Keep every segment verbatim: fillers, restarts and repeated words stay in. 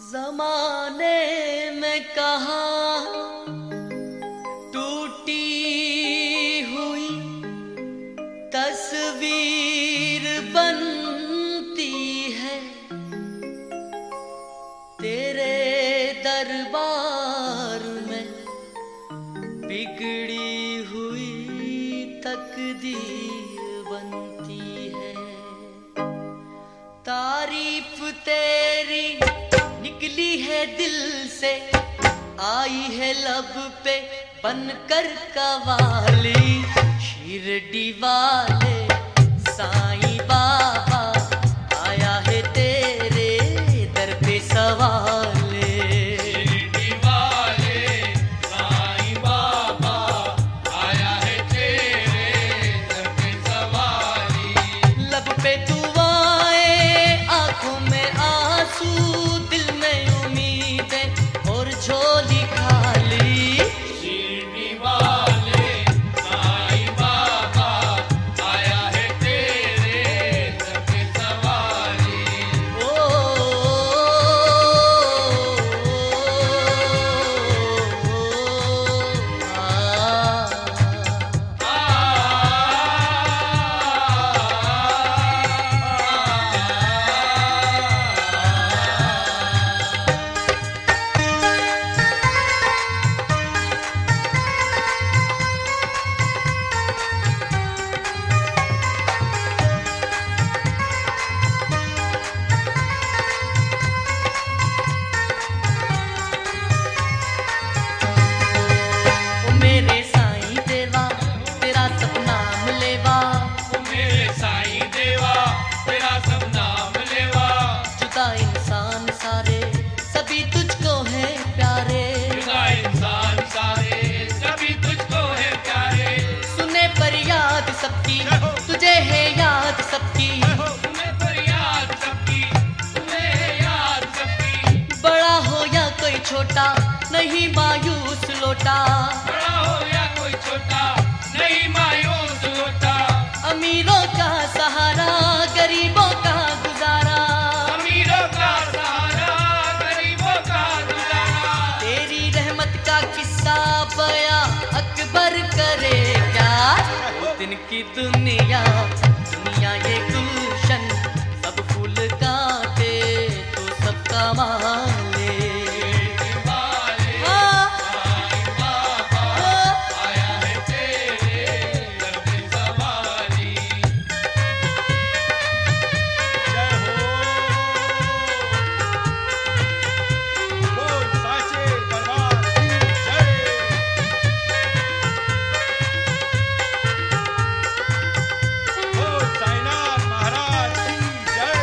जमाने में कहाँ टूटी हुई तस्वीर बनती है, तेरे दरबार में बिगड़ी हुई तकदीर बनती है। तारीफ तेरी निकली है दिल से, आई है लब पे बनकर कवाली। शिरडी वाले साईं बाबा आया है तेरे दर पे सवाले। शिरडी वाले साईं बाबा आया है तेरे दर पे सवाली। लब पे दुआएं, आंखों में आंसू, दिल में उम्मीदें और झोली खाली। शिरडी वाले साईं बाबा आया है तेरे दर पे सवाली। ओ, मेरे साईं देवा तेरा सब नाम लेवा, ओ मेरे साईं देवा तेरा सब नाम लेवा। जुदा इंसान सारे सभी तुझको है प्यारे। जुदा इंसान सारे सभी तुझको है प्यारे। सुने पर याद सबकी तुझे है याद सबकी, तुम्हें पर याद सबकी, तुम्हें है याद सबकी। बड़ा हो या कोई छोटा नहीं मायूस लोटा। बड़ा हो या कोई छोटा नहीं मायूस होता। अमीरों का सहारा गरीबों का गुजारा, अमीरों का सहारा गरीबों का गुजारा। तेरी रहमत का किस्सा बया अकबर करे क्या। वो दिन की दुनिया दुनिया ये गुलशन, सब फूल काटे तो सब कमाले। हाँ, हाँ, आया है तेरे दर पे सवाली। जय हो बोल साचे दरबार की जय। बोल साईनाथ महाराज की जय।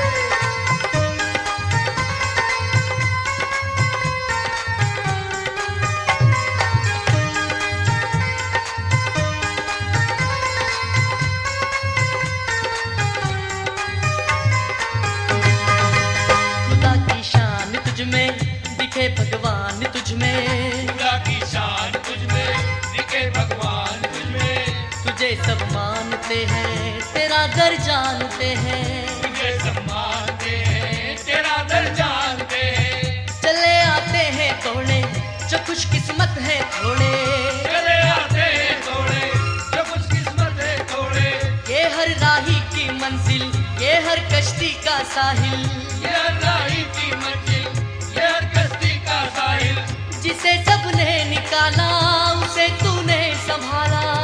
खुदा की शान तुझ में दिखे भगवान तुझ में। खुदा की शान तुझ में दिखे भगवान तुझ में। तुझे सब मानते हैं तेरा दर जानते हैं। तुझे सम्मानते हैं तेरा दर जानते हैं। चले आते हैं तोड़े जो खुशकिस्मत है थोड़े। चले आते हैं थोड़े जो कुछ किस्मत है थोड़े। ये हर राही की मंजिल, ये हर कश्ती का साहिल। ये हर राही की मंजिल, ये हर कश्ती का साहिल। जिसे सबने निकाला उसे तूने संभाला।